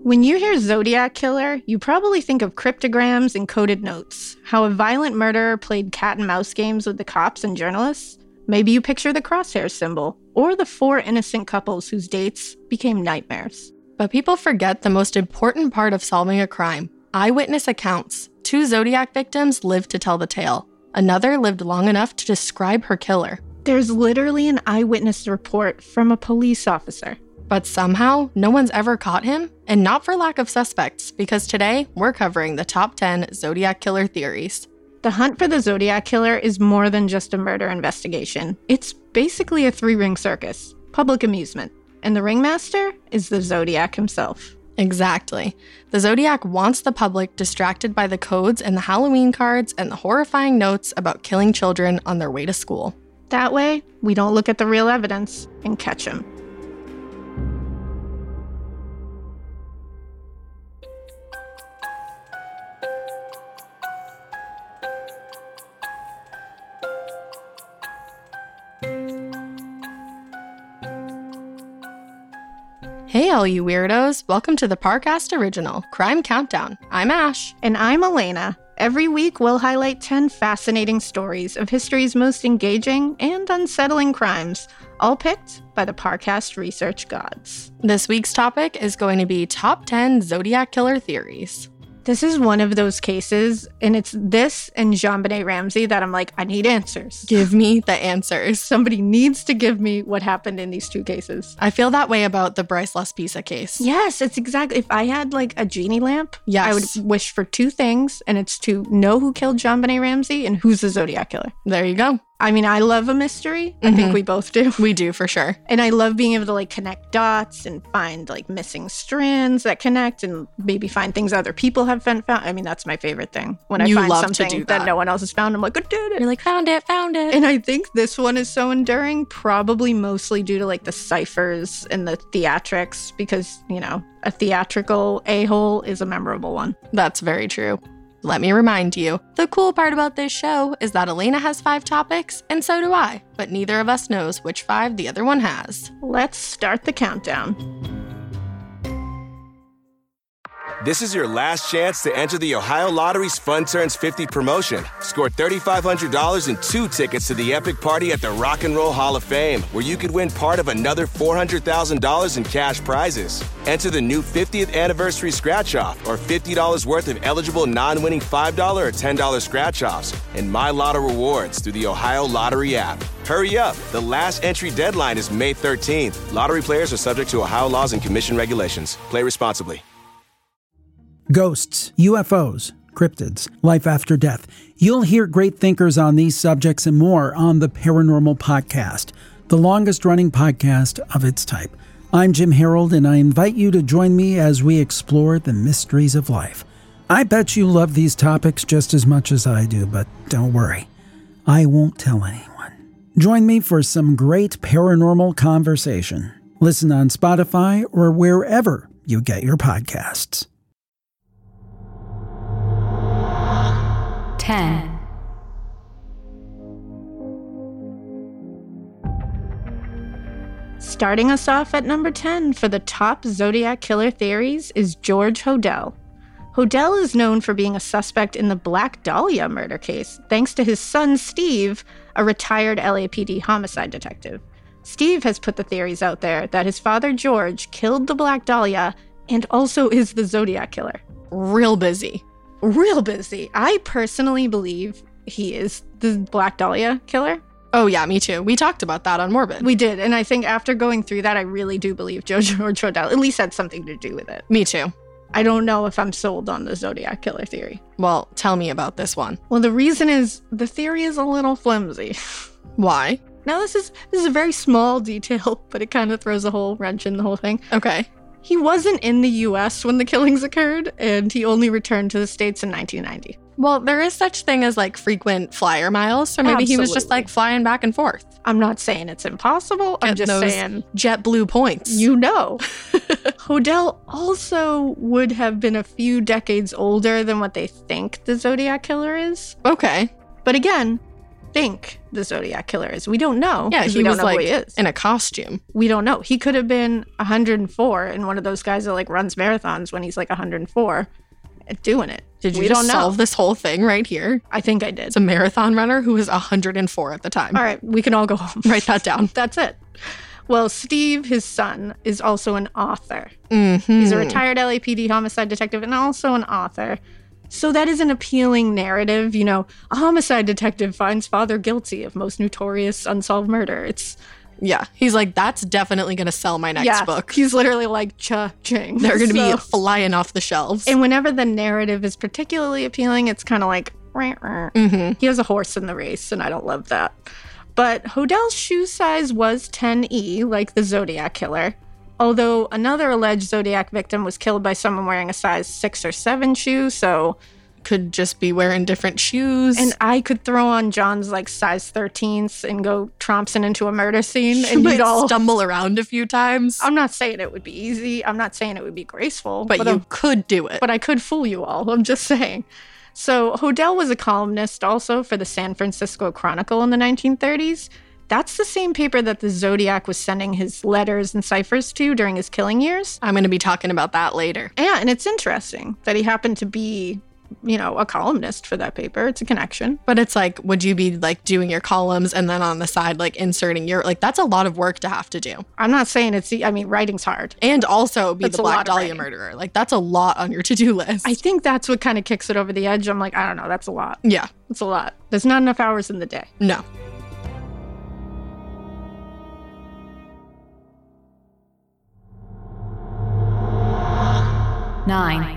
When you hear Zodiac Killer, you probably think of cryptograms and coded notes, how a violent murderer played cat and mouse games with the cops and journalists. Maybe you picture the crosshair symbol, or the 4 innocent couples whose dates became nightmares. But people forget the most important part of solving a crime: eyewitness accounts. 2 Zodiac victims lived to tell the tale. Another lived long enough to describe her killer. There's literally an eyewitness report from a police officer. But somehow, no one's ever caught him, and not for lack of suspects, because today, we're covering the top 10 Zodiac Killer theories. The hunt for the Zodiac Killer is more than just a murder investigation. It's basically a 3-ring circus, public amusement, and the ringmaster is the Zodiac himself. Exactly. The Zodiac wants the public distracted by the codes and the Halloween cards and the horrifying notes about killing children on their way to school. That way, we don't look at the real evidence and catch him. Hey all you weirdos, welcome to the Parcast Original, Crime Countdown. I'm Ash. And I'm Elena. Every week we'll highlight 10 fascinating stories of history's most engaging and unsettling crimes, all picked by the Parcast research gods. This week's topic is going to be top 10 Zodiac Killer theories. This is one of those cases, and it's this and JonBenet Ramsey that I'm like, I need answers. Give me the answers. Somebody needs to give me what happened in these 2 cases. I feel that way about the Bryce Laspisa case. Yes, it's exactly. If I had like a genie lamp, yes, I would wish for 2 things, and it's to know who killed JonBenet Ramsey and who's the Zodiac Killer. There you go. I mean, I love a mystery. I think we both do. We do, for sure. And I love being able to like connect dots and find like missing strands that connect and maybe find things other people have found. I mean, that's my favorite thing. When I find something that no one else has found, I'm like, I did it. You're like, found it. And I think this one is so enduring, probably mostly due to like the ciphers and the theatrics, because, you know, a theatrical a-hole is a memorable one. That's very true. Let me remind you, the cool part about this show is that Elena has 5 topics, and so do I, but neither of us knows which 5 the other one has. Let's start the countdown. This is your last chance to enter the Ohio Lottery's Fun Turns 50 promotion. Score $3,500 and 2 tickets to the epic party at the Rock and Roll Hall of Fame, where you could win part of another $400,000 in cash prizes. Enter the new 50th anniversary scratch-off or $50 worth of eligible non-winning $5 or $10 scratch-offs and My Lotto rewards through the Ohio Lottery app. Hurry up. The last entry deadline is May 13th. Lottery players are subject to Ohio laws and commission regulations. Play responsibly. Ghosts, UFOs, cryptids, life after death. You'll hear great thinkers on these subjects and more on the Paranormal Podcast, the longest-running podcast of its type. I'm Jim Harold, and I invite you to join me as we explore the mysteries of life. I bet you love these topics just as much as I do, but don't worry. I won't tell anyone. Join me for some great paranormal conversation. Listen on Spotify or wherever you get your podcasts. 10. Starting us off at number 10 for the top Zodiac Killer theories is George Hodel. Hodel is known for being a suspect in the Black Dahlia murder case, thanks to his son Steve, a retired LAPD homicide detective. Steve has put the theories out there that his father George killed the Black Dahlia and also is the Zodiac Killer. Real busy. I personally believe he is the Black Dahlia killer. Oh yeah, me too. We talked about that on Morbid. We did, and I think after going through that, I really do believe George Hodel at least had something to do with it. Me too. I don't know if I'm sold on the Zodiac Killer theory. Well, tell me about this one. Well, the reason is the theory is a little flimsy. Why? Now, this is a very small detail, but it kind of throws a whole wrench in the whole thing. Okay. He wasn't in the U.S. when the killings occurred, and he only returned to the States in 1990. Well, there is such thing as like frequent flyer miles, so maybe he was just like flying back and forth. I'm not saying it's impossible. I'm just saying JetBlue points. You know. Hodel also would have been a few decades older than what they think the Zodiac Killer is. Okay. But again, think the Zodiac Killer is. We don't know. Yeah, we he was don't know like who he is. in a costume. We don't know. He could have been 104 and one of those guys that like runs marathons when he's like 104 doing it. Did you we just don't know. solve this whole thing right here? I think I did. It's a marathon runner who was 104 at the time. All right, we can all go home. Write that down. That's it. Well, Steve, his son, is also an author. Mm-hmm. He's a retired LAPD homicide detective and also an author. So that is an appealing narrative. You know, a homicide detective finds father guilty of most notorious unsolved murder. Yeah, he's like, that's definitely going to sell my next book. He's literally like, cha-ching. They're going to be flying off the shelves. And whenever the narrative is particularly appealing, it's kind of like, he has a horse in the race, and I don't love that. But Hodell's shoe size was 10E, like the Zodiac Killer. Although another alleged Zodiac victim was killed by someone wearing a size 6 or 7 shoe, so... Could just be wearing different shoes. And I could throw on John's like size 13s and go trompsing into a murder scene and you'd all stumble around a few times. I'm not saying it would be easy. I'm not saying it would be graceful. But you could do it. But I could fool you all. I'm just saying. So Hodell was a columnist also for the San Francisco Chronicle in the 1930s. That's the same paper that the Zodiac was sending his letters and ciphers to during his killing years. I'm going to be talking about that later. Yeah, and it's interesting that he happened to be, you know, a columnist for that paper. It's a connection. But it's like, would you be like doing your columns and then on the side, like inserting your, like, that's a lot of work to have to do. I'm not saying writing's hard. And also be That's the Black Dahlia murderer. Like, that's a lot on your to-do list. I think that's what kind of kicks it over the edge. I'm like, I don't know, that's a lot. Yeah. It's a lot. There's not enough hours in the day. No. Nine.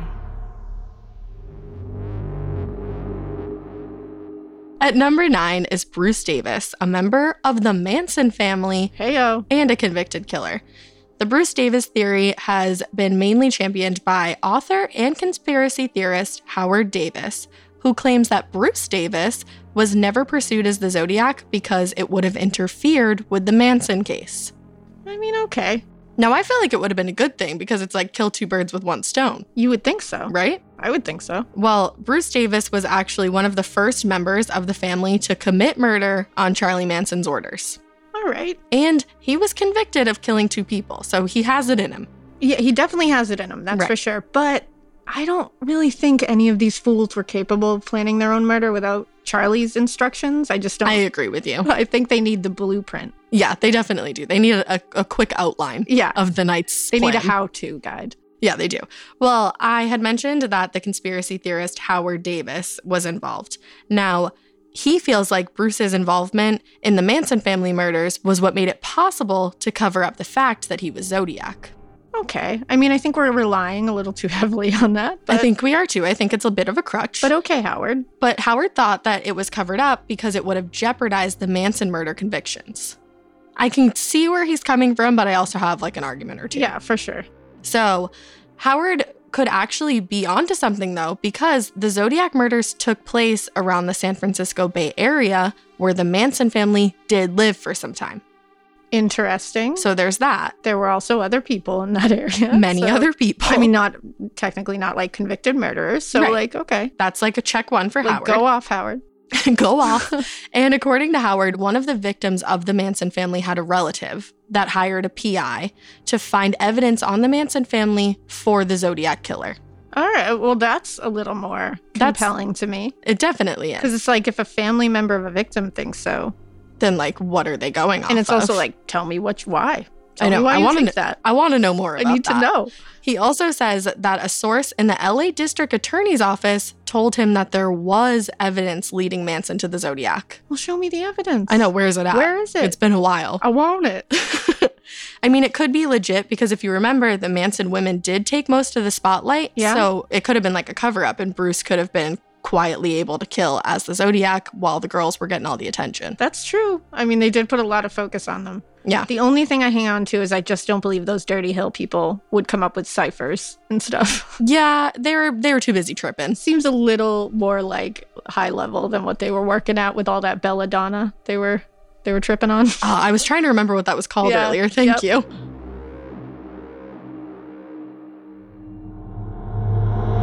At number 9 is Bruce Davis, a member of the Manson family Heyo. and a convicted killer. The Bruce Davis theory has been mainly championed by author and conspiracy theorist Howard Davis, who claims that Bruce Davis was never pursued as the Zodiac because it would have interfered with the Manson case. I mean, okay. Now, I feel like it would have been a good thing because it's like kill two birds with one stone. You would think so. Right? I would think so. Well, Bruce Davis was actually one of the first members of the family to commit murder on Charlie Manson's orders. All right. And he was convicted of killing 2 people, so he has it in him. Yeah, he definitely has it in him, that's Right. for sure. But I don't really think any of these fools were capable of planning their own murder without Charlie's instructions. I just don't. I agree with you. I think they need the blueprint. Yeah, they definitely do. They need a quick outline of the night's They plan. need a how-to guide. Yeah, they do. Well, I had mentioned that the conspiracy theorist Howard Davis was involved. Now, he feels like Bruce's involvement in the Manson family murders was what made it possible to cover up the fact that he was Zodiac. Okay. I mean, I think we're relying a little too heavily on that. But, I think we are too. I think it's a bit of a crutch. But okay, Howard. But Howard thought that it was covered up because it would have jeopardized the Manson murder convictions. I can see where he's coming from, but I also have like an argument or two. Yeah, for sure. So Howard could actually be onto something though, because the Zodiac murders took place around the San Francisco Bay Area where the Manson family did live for some time. Interesting. So there's that. There were also other people in that area. Many other people. I mean, technically not like convicted murderers. So Right. like, okay. That's like a check 1 for Like, Howard. go off, Howard. Go off. And according to Howard, one of the victims of the Manson family had a relative that hired a PI to find evidence on the Manson family for the Zodiac killer. All right. Well, that's a little more compelling to me. It definitely is. Because it's like if a family member of a victim thinks so. Then like, what are they going off And it's of? also like, tell me why. Tell I know. me why I you want think to that. I want to know more about I need that. to know. He also says that a source in the LA District Attorney's office told him that there was evidence leading Manson to the Zodiac. Well, show me the evidence. I know. Where is it at? Where is it? It's been a while. I want it. I mean, it could be legit because if you remember, the Manson women did take most of the spotlight. Yeah. So it could have been like a cover up and Bruce could have been quietly able to kill as the Zodiac while the girls were getting all the attention. That's true. I mean, they did put a lot of focus on them. Yeah. The only thing I hang on to is I just don't believe those Dirty Hill people would come up with ciphers and stuff. Yeah, they were too busy tripping. Seems a little more like high level than what they were working at with all that belladonna they were tripping on. I was trying to remember what that was called Yeah, earlier. Thank you.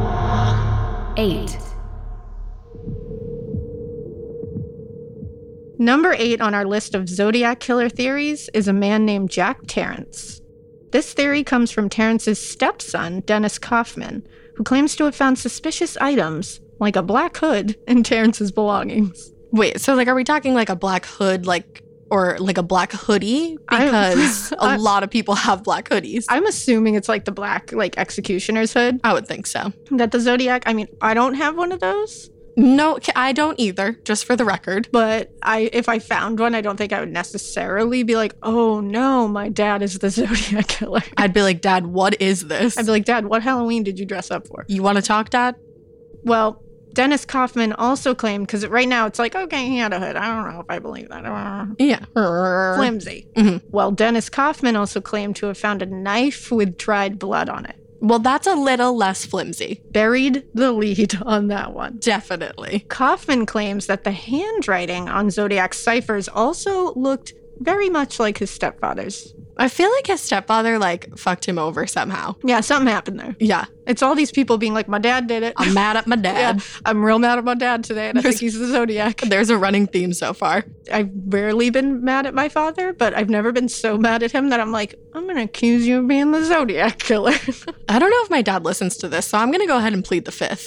Eight. Number 8 on our list of Zodiac killer theories is a man named Jack Tarrance. This theory comes from Tarrance's stepson, Dennis Kaufman, who claims to have found suspicious items, like a black hood, in Tarrance's belongings. Wait, so like, are we talking like a black hood, or like a black hoodie? Because a lot of people have black hoodies. I'm assuming it's like the black, like, executioner's hood. I would think so. That the Zodiac, I mean, I don't have one of those. No, I don't either, just for the record. But if I found one, I don't think I would necessarily be like, oh no, my dad is the Zodiac killer. I'd be like, Dad, what is this? I'd be like, Dad, what Halloween did you dress up for? You want to talk, Dad? Well, Dennis Kaufman also claimed, because right now it's like, okay, he had a hood. I don't know if I believe that. Yeah. Flimsy. Mm-hmm. Well, Dennis Kaufman also claimed to have found a knife with dried blood on it. Well, that's a little less flimsy. Buried the lead on that one. Definitely. Kaufman claims that the handwriting on Zodiac's ciphers also looked very much like his stepfather's. I feel like his stepfather, fucked him over somehow. Yeah, something happened there. Yeah. It's all these people being like, my dad did it. I'm mad at my dad. Yeah, I'm real mad at my dad today, and I think he's the Zodiac. There's a running theme so far. I've rarely been mad at my father, but I've never been so mad at him that I'm like, I'm going to accuse you of being the Zodiac killer. I don't know if my dad listens to this, so I'm going to go ahead and plead the fifth.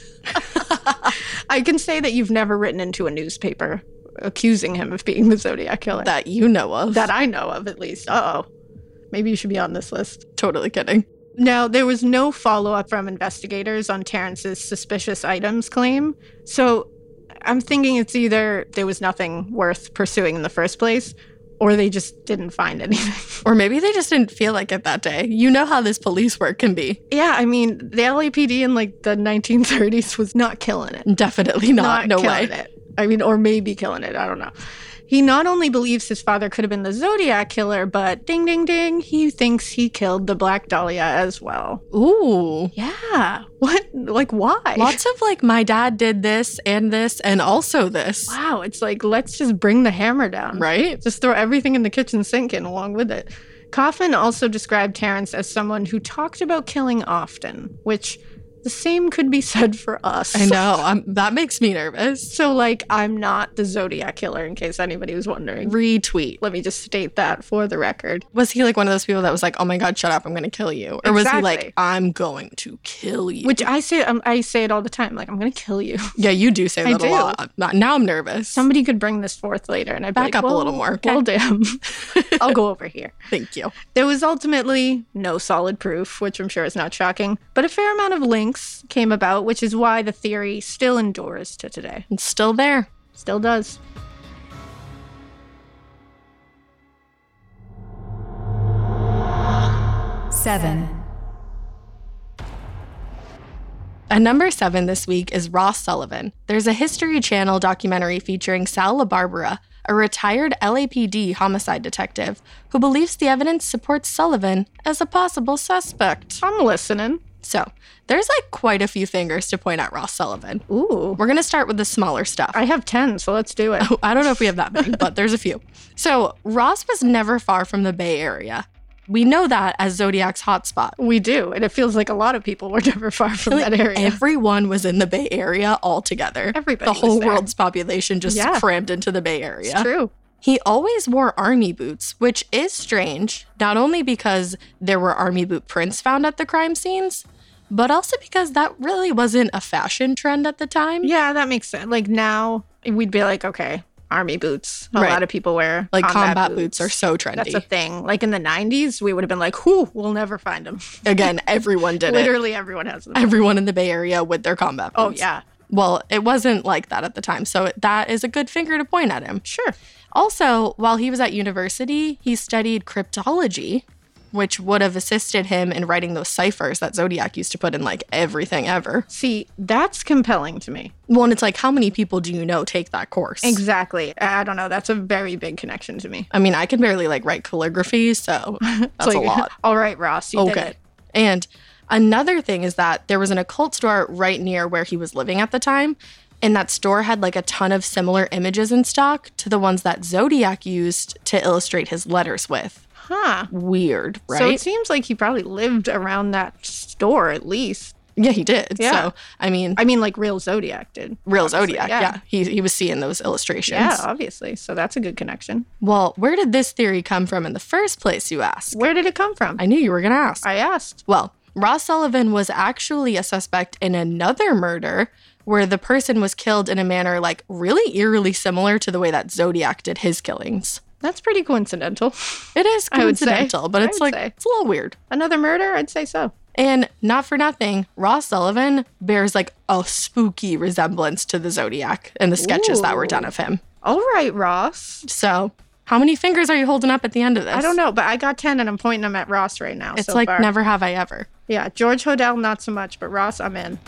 I can say that you've never written into a newspaper accusing him of being the Zodiac killer. That you know of. That I know of, at least. Uh-oh. Maybe you should be on this list. Totally kidding. Now, there was no follow-up from investigators on Tarrance's suspicious items claim, so I'm thinking it's either there was nothing worth pursuing in the first place, or they just didn't find anything. Or maybe they just didn't feel like it that day. You know how this police work can be. Yeah, I mean, the LAPD in the 1930s was not killing it. Definitely not. No way. It. I mean, or maybe killing it. I don't know. He not only believes his father could have been the Zodiac killer, but ding, ding, ding, he thinks he killed the Black Dahlia as well. Ooh. Yeah. What? Why? Lots of my dad did this and also this. Wow. It's let's just bring the hammer down. Right? Just throw everything in the kitchen sink in along with it. Kaufman also described Tarrance as someone who talked about killing often, which the same could be said for us. I know. That makes me nervous. So, I'm not the Zodiac killer, in case anybody was wondering. Retweet. Let me just state that for the record. Was he one of those people that was oh my God, shut up, I'm going to kill you? Or was he I'm going to kill you? Which I say it all the time. I'm going to kill you. Yeah, you do say that a lot. Now I'm nervous. Somebody could bring this forth later, and I'd back up a little more. Okay? Well, damn. I'll go over here. Thank you. There was ultimately no solid proof, which I'm sure is not shocking, but a fair amount of links came about, which is why the theory still endures to today. It's still there. Still does. Seven. At number 7 this week is Ross Sullivan. There's a History Channel documentary featuring Sal LaBarbera, a retired LAPD homicide detective who believes the evidence supports Sullivan as a possible suspect. I'm listening. So, there's quite a few fingers to point at Ross Sullivan. Ooh. We're going to start with the smaller stuff. I have 10, so let's do it. Oh, I don't know if we have that many, but there's a few. So, Ross was never far from the Bay Area. We know that as Zodiac's hotspot. We do, and it feels like a lot of people were never far from that area. Everyone was in the Bay Area altogether. Everybody The whole was there. world's population just crammed into the Bay Area. It's true. He always wore army boots, which is strange, not only because there were army boot prints found at the crime scenes, but also because that really wasn't a fashion trend at the time. Yeah, that makes sense. Now, we'd be okay, army boots. A Right. lot of people wear Combat boots are so trendy. That's a thing. In the 90s, we would have been whew, we'll never find them. Again, everyone did it. Literally everyone has them. Everyone in the Bay Area with their combat boots. Oh, yeah. Well, it wasn't like that at the time, so that is a good finger to point at him. Sure. Also, while he was at university, he studied cryptology, which would have assisted him in writing those ciphers that Zodiac used to put in everything ever. See, that's compelling to me. Well, and it's how many people do you know take that course? Exactly. I don't know. That's a very big connection to me. I mean, I can barely write calligraphy, so that's a lot. All right, Ross, you did it. And another thing is that there was an occult store right near where he was living at the time, and that store had a ton of similar images in stock to the ones that Zodiac used to illustrate his letters with. Huh. Weird, right? So it seems like he probably lived around that store at least. Yeah, he did. Yeah. So, I mean, like real Zodiac did. real obviously, Zodiac. Yeah. He was seeing those illustrations. Yeah, obviously. So that's a good connection. Well, where did this theory come from in the first place, you ask? Where did it come from? I knew you were going to ask. I asked. Well, Ross Sullivan was actually a suspect in another murder where the person was killed in a manner like really eerily similar to the way that Zodiac did his killings. That's pretty coincidental. It is I would say. coincidental, but it's like, it's a little weird. Another murder? I'd say so. And not for nothing, Ross Sullivan bears like a spooky resemblance to the Zodiac and the sketches that were done of him. All right, Ross. So, how many fingers are you holding up at the end of this? I don't know, but I got 10 and I'm pointing them at Ross right now. It's so like far. never have I ever. Yeah, George Hodel, not so much, but Ross, I'm in.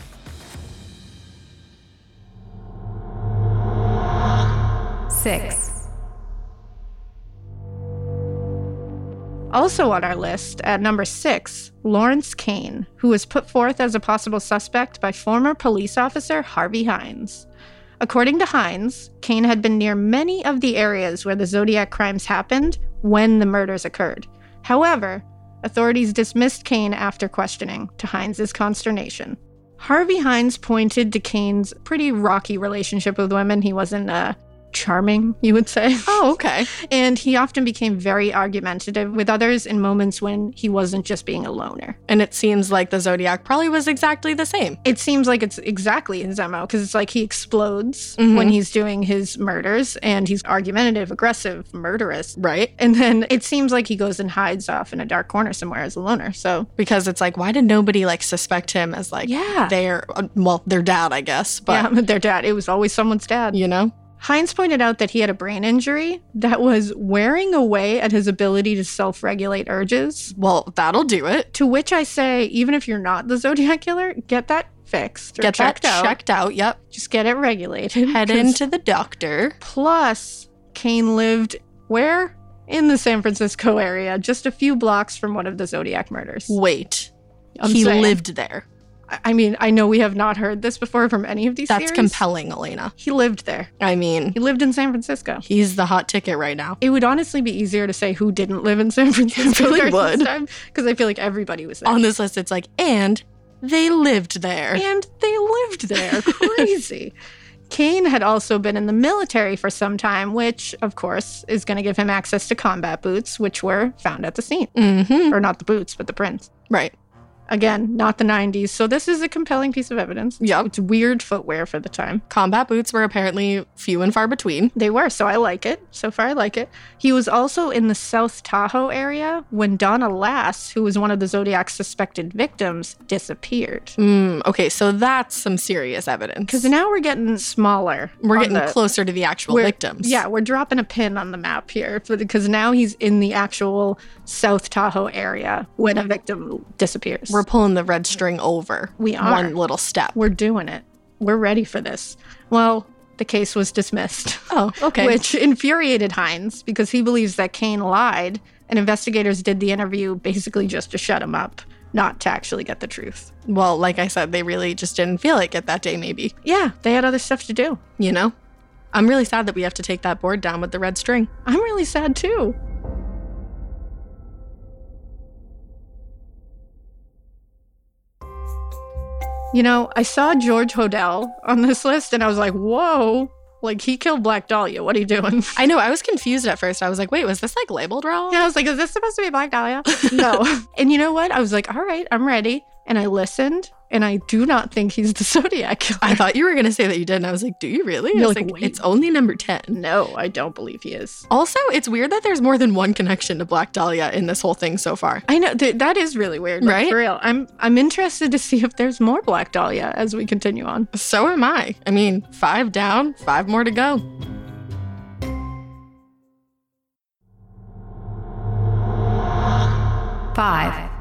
Six. Also on our list, at number 6, Lawrence Kane, who was put forth as a possible suspect by former police officer Harvey Hines. According to Hines, Kane had been near many of the areas where the Zodiac crimes happened when the murders occurred. However, authorities dismissed Kane after questioning, to Hines' consternation. Harvey Hines pointed to Kane's pretty rocky relationship with women. He wasn't charming, you would say. Oh, okay. And he often became very argumentative with others in moments when he wasn't just being a loner. And it seems like the Zodiac probably was exactly the same. It seems like it's exactly his MO, because it's like he explodes when he's doing his murders, and he's argumentative, aggressive, murderous. Right. And then it seems like he goes and hides off in a dark corner somewhere as a loner. So Because it's like, why did nobody like suspect him as like their dad, I guess. But yeah, their dad. It was always someone's dad. you know? Hines pointed out that he had a brain injury that was wearing away at his ability to self-regulate urges. Well, that'll do it. To which I say, even if you're not the Zodiac killer, get that fixed or Get that checked out. checked out. Yep. Just get it regulated. Head 'cause into the doctor. Plus, Kane lived where? In the San Francisco area, just a few blocks from one of the Zodiac murders. Wait. I'm He saying. lived there. I mean, I know we have not heard this before from any of these That's theories. compelling, Elena. He lived there. I mean, He lived in San Francisco. he's the hot ticket right now. It would honestly be easier to say who didn't live in San Francisco really during would. this time, because I feel like everybody was there. On this list, it's like, and they lived there. And they lived there. Crazy. Kane had also been in the military for some time, which, of course, is going to give him access to combat boots, which were found at the scene. Mm-hmm. Or not the boots, but the prints. Right. Again, not the 90s. So this is a compelling piece of evidence. Yep. It's weird footwear for the time. Combat boots were apparently few and far between. They were, so I like it. So far, I like it. He was also in the South Tahoe area when Donna Lass, who was one of the Zodiac's suspected victims, disappeared. Okay, so that's some serious evidence. Because now we're getting smaller. We're on getting the- closer to the actual victims. Yeah, we're dropping a pin on the map here because now he's in the actual South Tahoe area when a victim disappears. We're pulling the red string over. We are. One little step. We're doing it. We're ready for this. Well, the case was dismissed. Oh, okay. Which infuriated Hines because he believes that Kane lied and investigators did the interview basically just to shut him up, not to actually get the truth. Well, like I said, they really just didn't feel like it that day, maybe. Yeah, they had other stuff to do. You know? I'm really sad that we have to take that board down with the red string. I'm really sad too. You know, I saw George Hodel on this list and I was like, whoa, like he killed Black Dahlia. What are you doing? I know, I was confused at first. I was like, wait, was this like labeled wrong? Yeah, I was like, is this supposed to be Black Dahlia? No. And you know what? I was like, all right, I'm ready. And I listened, and I do not think he's the Zodiac killer. I thought you were going to say that you did, and I was like, do you really? You're I was like, like, wait. it's only number 10. No, I don't believe he is. Also, it's weird that there's more than one connection to Black Dahlia in this whole thing so far. I know, that is really weird. Like, Right? For real. I'm interested to see if there's more Black Dahlia as we continue on. So am I. I mean, 5 down, 5 more to go. Five.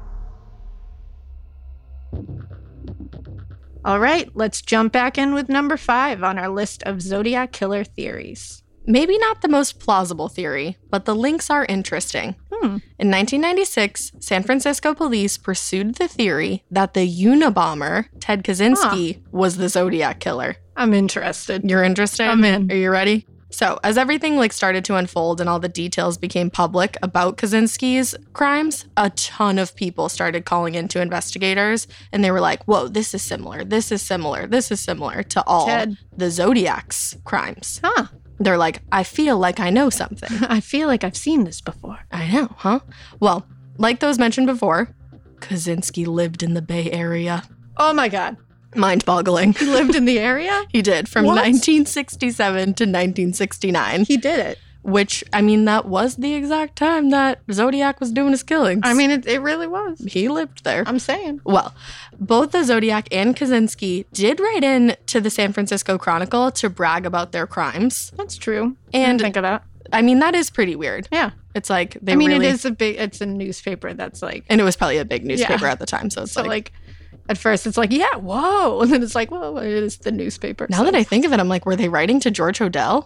All right, let's jump back in with number 5 on our list of Zodiac killer theories. Maybe not the most plausible theory, but the links are interesting. In 1996, San Francisco police pursued the theory that the Unabomber, Ted Kaczynski, was the Zodiac killer. I'm interested. You're interested? I'm in. Are you ready? So as everything like started to unfold and all the details became public about Kaczynski's crimes, a ton of people started calling into investigators and they were like, whoa, this is similar. This is similar. This is similar to all Ted. the Zodiac's crimes. Huh. They're like, I feel like I know something. I feel like I've seen this before. I know, huh? Well, like those mentioned before, Kaczynski lived in the Bay Area. Oh my God. Mind-boggling. He lived in the area? He did, from What? 1967 to 1969. He did it. Which, I mean, that was the exact time that Zodiac was doing his killings. I mean, it really was. he lived there. I'm saying. Well, both the Zodiac and Kaczynski did write in to the San Francisco Chronicle to brag about their crimes. That's true. I And- didn't think of that. I mean, that is pretty weird. Yeah. It's like they I mean, really... it's a newspaper that's like, And it was probably a big newspaper Yeah. at the time, so it's so like... like, at first it's like, yeah, whoa. And then it's like, whoa, it is the newspaper. Now that I think of it, I'm like, were they writing to George Hodel?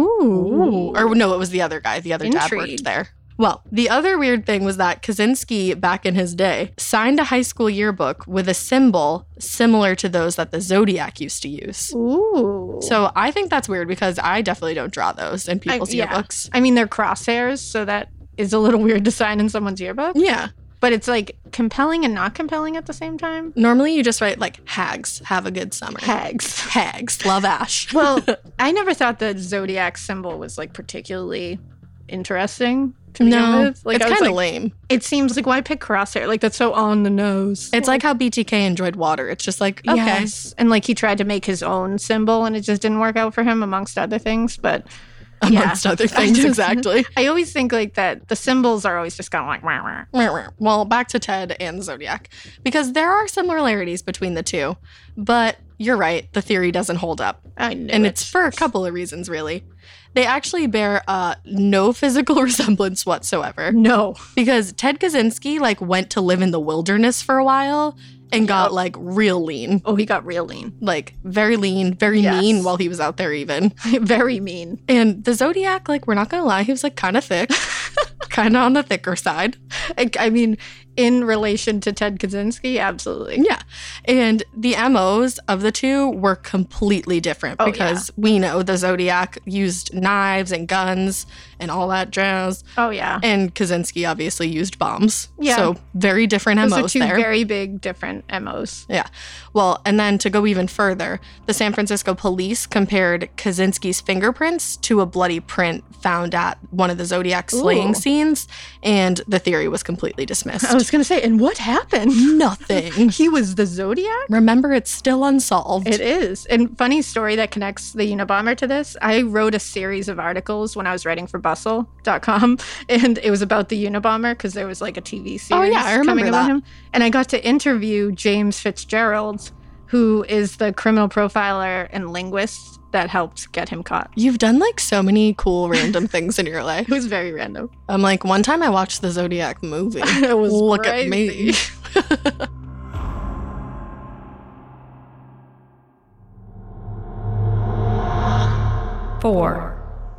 Ooh. Or no, it was the other guy. The other dad worked Intrigue. there. Well, the other weird thing was that Kaczynski, back in his day, signed a high school yearbook with a symbol similar to those that the Zodiac used to use. Ooh. So I think that's weird because I definitely don't draw those in people's yeah. yearbooks. I mean, they're crosshairs, so that is a little weird to sign in someone's yearbook. Yeah. But it's like compelling and not compelling at the same time. Normally you just write like hags, have a good summer. Hags. Hags, love Ash. Well, I never thought the Zodiac symbol was like particularly interesting to begin no, with. Like, it's I was kind of like, lame. it seems like, why pick crosshair? Like, that's so on the nose. It's like how BTK enjoyed water. It's just like, okay. Yes. And like he tried to make his own symbol and it just didn't work out for him, amongst other things. But Amongst other I things, just- exactly. I always think like that the symbols are always just kind of like, wah, wah. Well, back to Ted and the Zodiac, because there are similarities between the two, but you're right, the theory doesn't hold up. I knew And it. it's for a couple of reasons, really. They actually bear no physical resemblance whatsoever, No. because Ted Kaczynski like went to live in the wilderness for a while and got like real lean, Oh, he got real lean. like very lean, very Yes. mean while he was out there even. Very mean. And the Zodiac, like, we're not gonna lie, he was like kind of thick, kind of on the thicker side. I mean, in relation to Ted Kaczynski, absolutely. Yeah. And the MOs of the two were completely different Oh, because we know the Zodiac used knives and guns and all that jazz. Oh, yeah. And Kaczynski obviously used bombs. Yeah. So very different Those are MOs two there. very big, different MOs. Yeah. Well, and then to go even further, the San Francisco police compared Kaczynski's fingerprints to a bloody print found at one of the Zodiac slaying Ooh. scenes, and the theory was completely dismissed. I was going to say, and what happened? Nothing. He was the Zodiac? Remember, it's still unsolved. It is. And funny story that connects the Unabomber to this. I wrote a series of articles when I was writing for Bustle.com, and it was about the Unabomber because there was like a TV series I remember coming about that. him. And I got to interview James Fitzgerald, who is the criminal profiler and linguist that helped get him caught. You've done like so many cool random things in your life. It was very random. I'm like, one time I watched the Zodiac movie. It was Look at me. crazy. 4,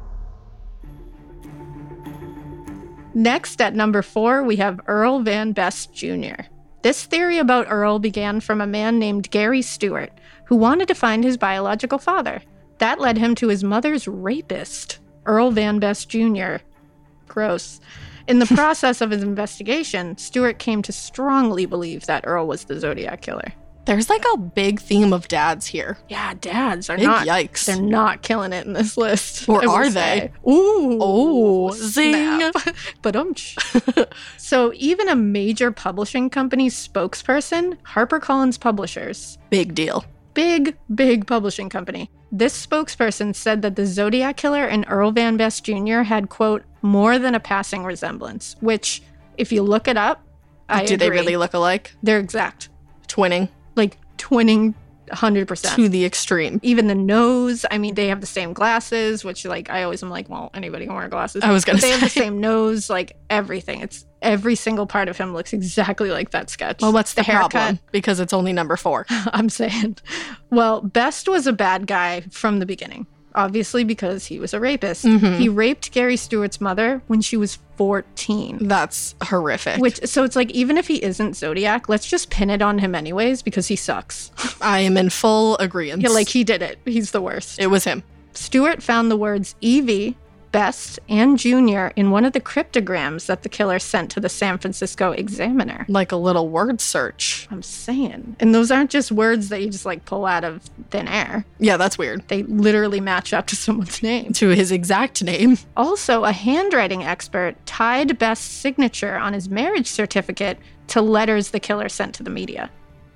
Next, at number 4, we have Earl Van Best Jr. This theory about Earl began from a man named Gary Stewart, who wanted to find his biological father. That led him to his mother's rapist, Earl Van Best Jr. Gross. In the process of his investigation, Stewart came to strongly believe that Earl was the Zodiac killer. There's like a big theme of dads here. Yeah, dads are Big not. yikes. They're not killing it in this list. Or I will are say. they? Ooh. Oh, zing. Snap. But So even a major publishing company's spokesperson, HarperCollins Publishers, Big deal. big publishing company. This spokesperson said that the Zodiac killer and Earl Van Best Jr. had, quote, more than a passing resemblance, which, if you look it up, I Do they agree. really look alike? They're exact. Twinning Like, twinning 100%. to the extreme. Even the nose, I mean, they have the same glasses, which, like, I always am like, well, anybody can wear glasses. I was gonna But they have the say. same nose, like, everything. It's every single part of him looks exactly like that sketch. Well, what's the haircut? problem? Because it's only number 4. I'm saying. Well, Best was a bad guy from the beginning, obviously because he was a rapist. Mhm. He raped Gary Stewart's mother when she was 14. That's horrific. So it's like, even if he isn't Zodiac, let's just pin it on him anyways because he sucks. I am in full agreement. Yeah, like, he did it. He's the worst. it was him. Stewart found the words Evie, Best, and Junior in one of the cryptograms that the killer sent to the San Francisco Examiner. Like a little word search. I'm saying. And those aren't just words that you just like pull out of thin air. Yeah, that's weird. They literally match up to someone's name. To his exact name. Also, a handwriting expert tied Best's signature on his marriage certificate to letters the killer sent to the media.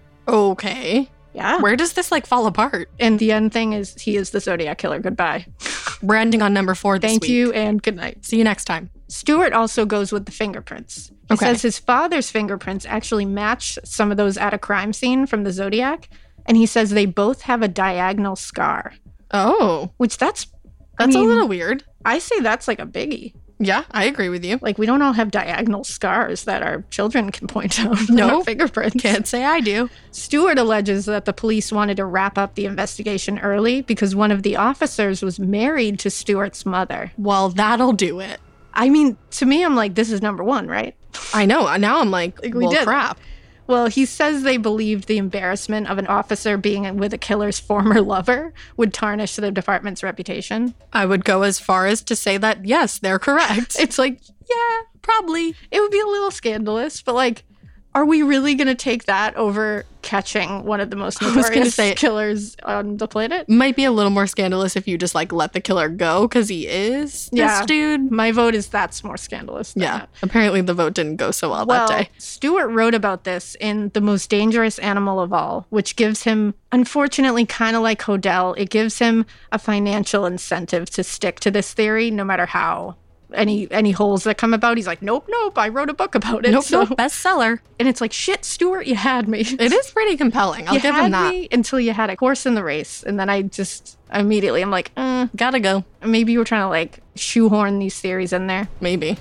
Okay. Yeah. Where does this like fall apart? And the end thing is he is the Zodiac Killer. Goodbye. We're ending on number 4 this week. Thank you and good night. See you next time. Stewart also goes with the fingerprints. He says his father's fingerprints actually match some of those at a crime scene from the Zodiac. And he says they both have a diagonal scar. Oh. Which that's a little weird. I say that's like a biggie. Yeah, I agree with you. Like, we don't all have diagonal scars that our children can point out. No, fingerprints. Can't say I do. Stewart alleges that the police wanted to wrap up the investigation early because one of the officers was married to Stewart's mother. Well, that'll do it. I mean, to me, I'm like, this is number one, right? I know. Now I'm like we did crap. Well, he says they believed the embarrassment of an officer being with a killer's former lover would tarnish the department's reputation. I would go as far as to say that, yes, they're correct. It's like, yeah, probably. It would be a little scandalous, but like, are we really going to take that over catching one of the most notorious killers on the planet? Might be a little more scandalous if you just like let the killer go because he is this dude. My vote is that's more scandalous than that. Apparently the vote didn't go so well that day. Stewart wrote about this in The Most Dangerous Animal of All, which gives him, unfortunately, kind of like Hodel, it gives him a financial incentive to stick to this theory no matter how. Any holes that come about, he's like, nope, I wrote a book about it. Nope, bestseller. And it's like, shit, Stewart, you had me. It is pretty compelling. I'll give him that. You had me until you had a horse in the race. And then I just immediately, I'm like, gotta go. Maybe you were trying to like shoehorn these theories in there. Maybe.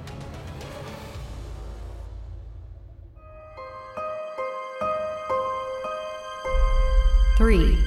Three.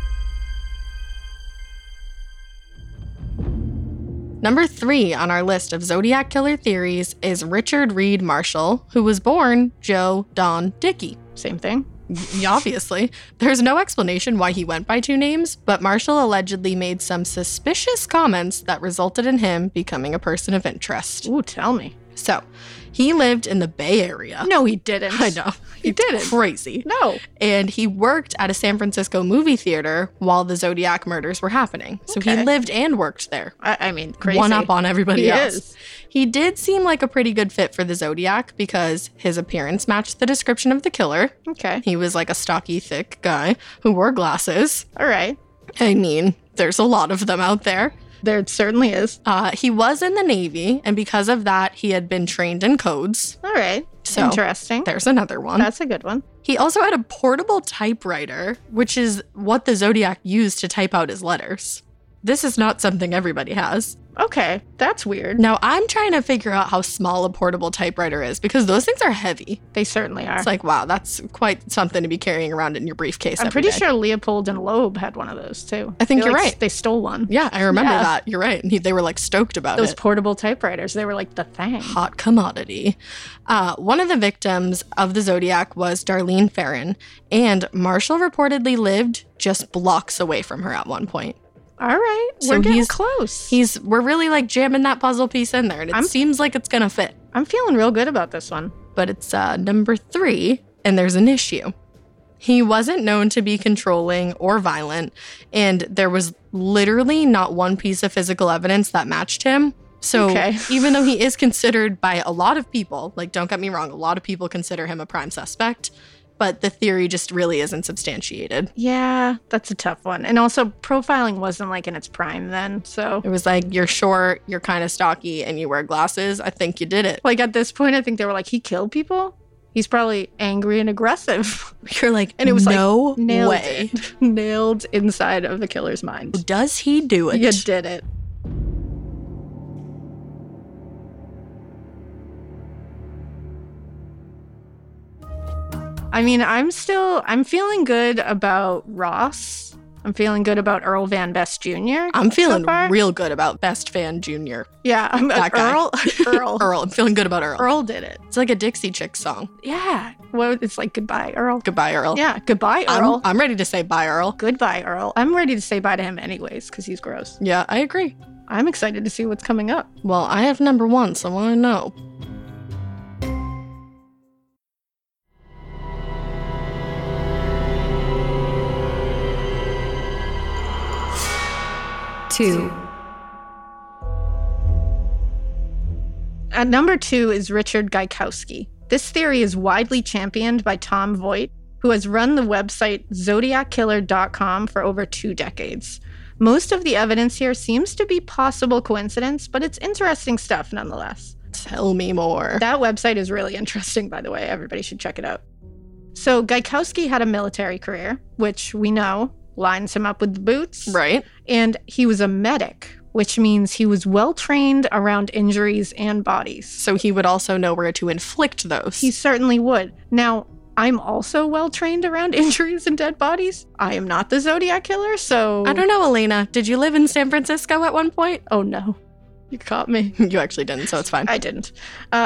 Number 3 on our list of Zodiac killer theories is Richard Reed Marshall, who was born Joe Don Dickey. Same thing. Obviously. There's no explanation why he went by 2 names, but Marshall allegedly made some suspicious comments that resulted in him becoming a person of interest. Ooh, tell me. So, he lived in the Bay Area. No, he didn't. I know. He didn't. Crazy. No. And he worked at a San Francisco movie theater while the Zodiac murders were happening. So he lived and worked there. I mean, crazy. One up on everybody else. Is. He did seem like a pretty good fit for the Zodiac because his appearance matched the description of the killer. Okay. He was like a stocky, thick guy who wore glasses. All right. I mean, there's a lot of them out there. There certainly is. He was in the Navy, and because of that, he had been trained in codes. All right. So interesting. There's another one. That's a good one. He also had a portable typewriter, which is what the Zodiac used to type out his letters. This is not something everybody has. Okay, that's weird. Now, I'm trying to figure out how small a portable typewriter is because those things are heavy. They certainly are. It's like, wow, that's quite something to be carrying around in your briefcase. I'm pretty sure Leopold and Loeb had one of those too. I think you're right. They stole one. Yeah, I remember that. You're right. They were like stoked about those portable typewriters. They were like the thing. Hot commodity. One of the victims of the Zodiac was Darlene Ferrin, and Marshall reportedly lived just blocks away from her at one point. All right, we're getting close. We're really like jamming that puzzle piece in there, and it seems like it's gonna fit. I'm feeling real good about this one. But it's number 3, and there's an issue. He wasn't known to be controlling or violent, and there was literally not one piece of physical evidence that matched him. So even though he is considered by a lot of people, like don't get me wrong, a lot of people consider him a prime suspect, but the theory just really isn't substantiated. Yeah, that's a tough one. And also, profiling wasn't like in its prime then, so. It was like, you're short, you're kind of stocky, and you wear glasses. I think you did it. Like at this point, I think they were like, he killed people? He's probably angry and aggressive. You're like, and it was no way. Nailed inside of the killer's mind. Does he do it? You did it. I mean, I'm feeling good about Ross. I'm feeling good about Earl Van Best Jr. I'm feeling so far. real good about Best Fan Jr. Yeah, I'm That guy. Earl. Earl. Earl. I'm feeling good about Earl. Earl did it. It's like a Dixie Chicks song. Yeah. Well, it's like goodbye, Earl. Goodbye, Earl. Yeah, goodbye, Earl. I'm ready to say bye, Earl. Goodbye, Earl. I'm ready to say bye to him anyways because he's gross. Yeah, I agree. I'm excited to see what's coming up. Well, I have number 1, so I want to know. Two. At number 2 is Richard Gaikowski. This theory is widely championed by Tom Voigt, who has run the website ZodiacKiller.com for over 2 decades. Most of the evidence here seems to be possible coincidence, but it's interesting stuff nonetheless. Tell me more. That website is really interesting, by the way. Everybody should check it out. So Gaikowski had a military career, which we know lines him up with the boots. Right. And he was a medic, which means he was well trained around injuries and bodies. So he would also know where to inflict those. He certainly would. Now, I'm also well trained around injuries and dead bodies. I am not the Zodiac killer, so... I don't know, Elena. Did you live in San Francisco at one point? Oh, no. You caught me. You actually didn't, so it's fine. I didn't.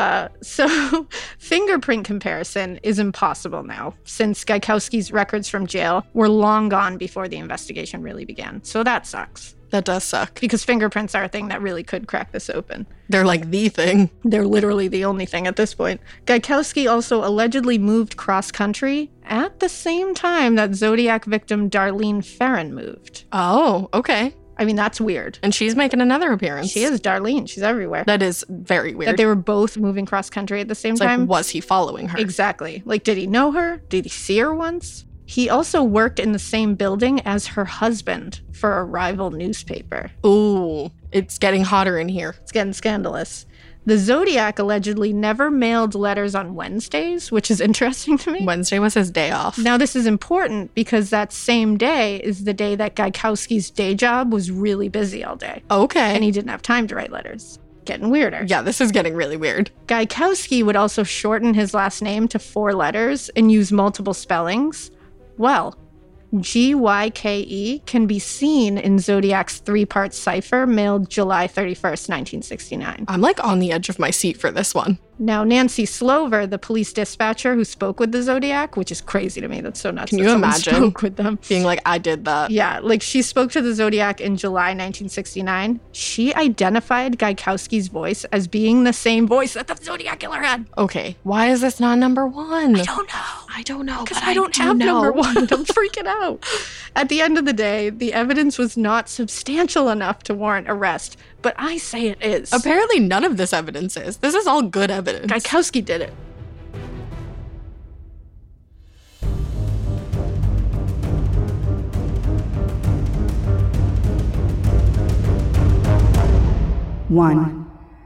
So fingerprint comparison is impossible now, since Gaikowski's records from jail were long gone before the investigation really began. So that sucks. That does suck. Because fingerprints are a thing that really could crack this open. They're like the thing. They're literally the only thing at this point. Gaikowski also allegedly moved cross-country at the same time that Zodiac victim Darlene Ferrin moved. Oh, okay. I mean, that's weird. And she's making another appearance. She is Darlene. She's everywhere. That is very weird. That they were both moving cross-country at the same It's time. like, was he following her? Exactly. Like, did he know her? Did he see her once? He also worked in the same building as her husband for a rival newspaper. Ooh, it's getting hotter in here. It's getting scandalous. The Zodiac allegedly never mailed letters on Wednesdays, which is interesting to me. Wednesday was his day off. Now, this is important because that same day is the day that Gaikowski's day job was really busy all day. Okay. And he didn't have time to write letters. Getting weirder. Yeah, this is getting really weird. Gaikowski would also shorten his last name to 4 letters and use multiple spellings. Well, GYKE can be seen in Zodiac's 3-part cipher mailed July 31st, 1969. I'm like on the edge of my seat for this one. Now, Nancy Slover, the police dispatcher who spoke with the Zodiac, which is crazy to me, that's so nuts. Can that you someone imagine spoke with them? Being like, I did that. Yeah, like she spoke to the Zodiac in July 1969. She identified Gaikowski's voice as being the same voice that the Zodiac killer had. Okay, why is this not number 1? I don't know. I don't know, Because but I don't do have know. number 1. I'm freaking out. At the end of the day, the evidence was not substantial enough to warrant arrest, but I say it is. Apparently none of this evidence is. This is all good evidence. Gaikowski did it. One.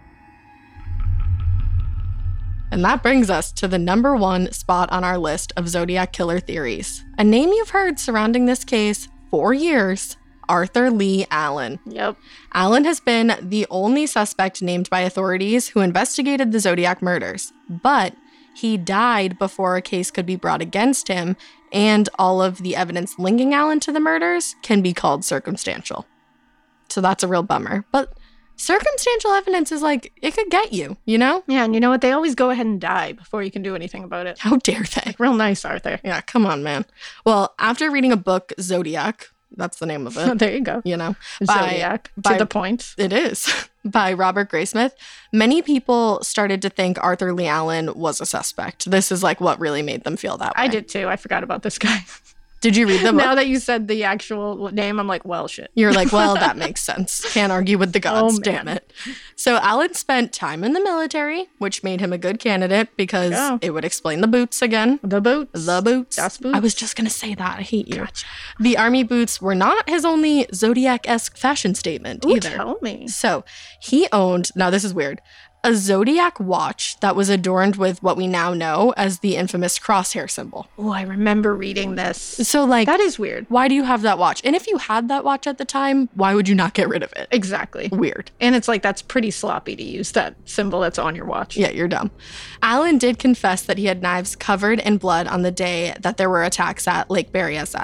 And that brings us to the number 1 spot on our list of Zodiac killer theories. A name you've heard surrounding this case for years, Arthur Lee Allen. Yep. Allen has been the only suspect named by authorities who investigated the Zodiac murders, but he died before a case could be brought against him, and all of the evidence linking Allen to the murders can be called circumstantial. So that's a real bummer. But circumstantial evidence is like, it could get you, you know? Yeah, and you know what? They always go ahead and die before you can do anything about it. How dare they? Real nice, Arthur. Yeah, come on, man. Well, after reading a book, Zodiac, that's the name of it, There you go. you know? Zodiac. by- to the point. It is. By Robert Graysmith, many people started to think Arthur Lee Allen was a suspect. This is like what really made them feel that way. I did too. I forgot about this guy. Did you read the book? Now that you said the actual name, I'm like, well, shit. You're like, well, that makes sense. Can't argue with the gods, Oh, damn man. it. So Allen spent time in the military, which made him a good candidate because Yeah. it would explain the boots again. The boots. The boots. Das Boots. I was just going to say that. I hate you. Gotcha. The army boots were not his only Zodiac-esque fashion statement Ooh, either. tell me. So he owned, now this is weird, a Zodiac watch that was adorned with what we now know as the infamous crosshair symbol. Oh, I remember reading this. So like, That is weird. why do you have that watch? And if you had that watch at the time, why would you not get rid of it? Exactly. Weird. And it's like, that's pretty sloppy to use that symbol that's on your watch. Yeah, you're dumb. Allen did confess that he had knives covered in blood on the day that there were attacks at Lake Berryessa.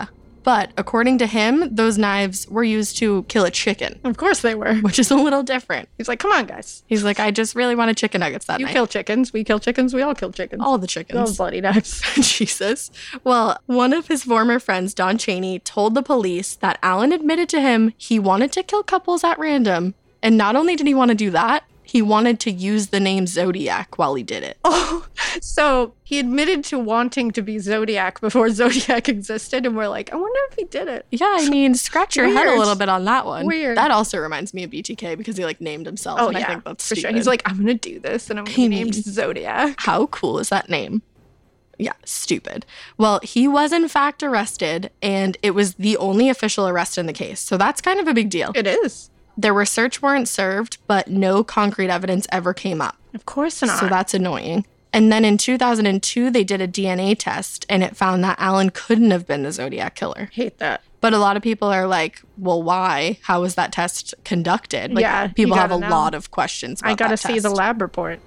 But according to him, those knives were used to kill a chicken, Of course they were. which is a little different. He's like, come on, guys. He's like, I just really wanted chicken nuggets that You night. kill chickens. We kill chickens. We all kill chickens. all the All chickens. bloody knives. Jesus. Well, one of his former friends, Don Chaney, told the police that Allen admitted to him he wanted to kill couples at random. And not only did he want to do that, he wanted to use the name Zodiac while he did it. Oh, so he admitted to wanting to be Zodiac before Zodiac existed. And we're like, I wonder if he did it. Yeah, I mean, scratch your head a Weird. little bit on that one. Weird. That also reminds me of BTK because he like named himself. Oh, and yeah. I think that's for stupid. sure. He's like, I'm going to do this and I'm going to He be named means- Zodiac. How cool is that name? Yeah, stupid. Well, he was in fact arrested, and it was the only official arrest in the case. So that's kind of a big deal. It is. There were search warrants served, but no concrete evidence ever came up. Of course not. So that's annoying. And then in 2002, they did a DNA test, and it found that Allen couldn't have been the Zodiac killer. Hate that. But a lot of people are like, well, why? How was that test conducted? Like, Yeah, you people have a gotta know. lot of questions about I got to that see the test. lab report.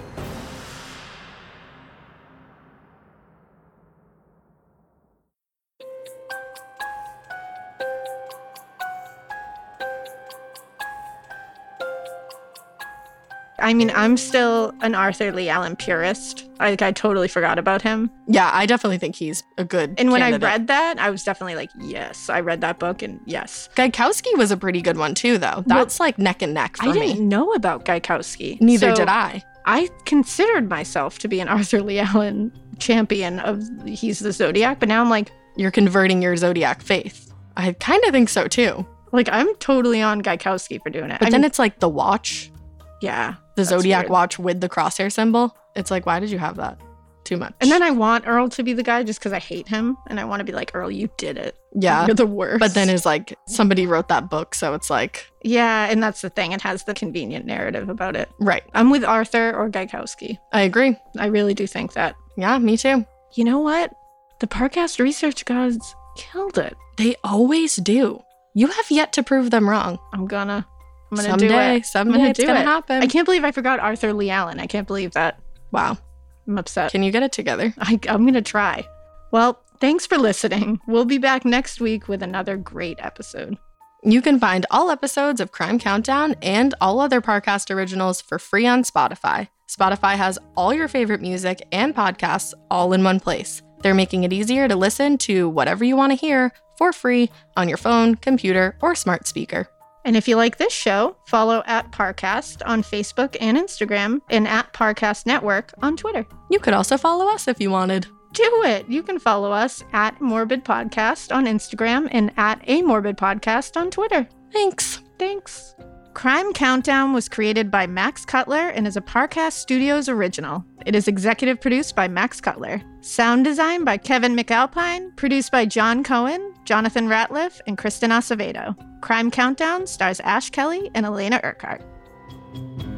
I mean, I'm still an Arthur Lee Allen purist. I totally forgot about him. Yeah, I definitely think he's a good And when candidate. I read that, I was definitely like, yes. I read that book and yes. Gaikowski was a pretty good one too, though. That's like neck and neck for I me. didn't know about Gaikowski. Neither So did I. I considered myself to be an Arthur Lee Allen champion of he's the Zodiac, but now I'm like, You're converting your Zodiac faith. I kind of think so too. I'm totally on Gaikowski for doing it. But then it's like the watch, yeah. the that's Zodiac weird. watch with the crosshair symbol. It's like, why did you have that? Too much. And then I want Earl to be the guy just because I hate him. And I want to be like, Earl, you did it. yeah. You're the worst. But then it's like somebody wrote that book, so it's like, yeah, and that's the thing. It has the convenient narrative about it. right. I'm with Arthur or Gaikowski. I agree. I really do think that. Yeah, me too. You know what? The Parcast research gods killed it. They always do. You have yet to prove them wrong. I'm gonna do Someday it. it's do gonna it. happen. I can't believe I forgot Arthur Lee Allen. I can't believe that. Wow. I'm upset. Can you get it together? I'm gonna try. Well, thanks for listening. We'll be back next week with another great episode. You can find all episodes of Crime Countdown and all other Parcast originals for free on Spotify. Spotify has all your favorite music and podcasts all in one place. They're making it easier to listen to whatever you want to hear for free on your phone, computer, or smart speaker. And if you like this show, follow @Parcast on Facebook and Instagram and @Parcast Network on Twitter. You could also follow us if you wanted. Do it. You can follow us @Morbid Podcast on Instagram and @AMorbidPodcast on Twitter. Thanks. Thanks. Crime Countdown was created by Max Cutler and is a Parcast Studios original. It is executive produced by Max Cutler. Sound design by Kevin McAlpine. Produced by John Cohen, Jonathan Ratliff, and Kristen Acevedo. Crime Countdown stars Ash Kelly and Elena Urquhart.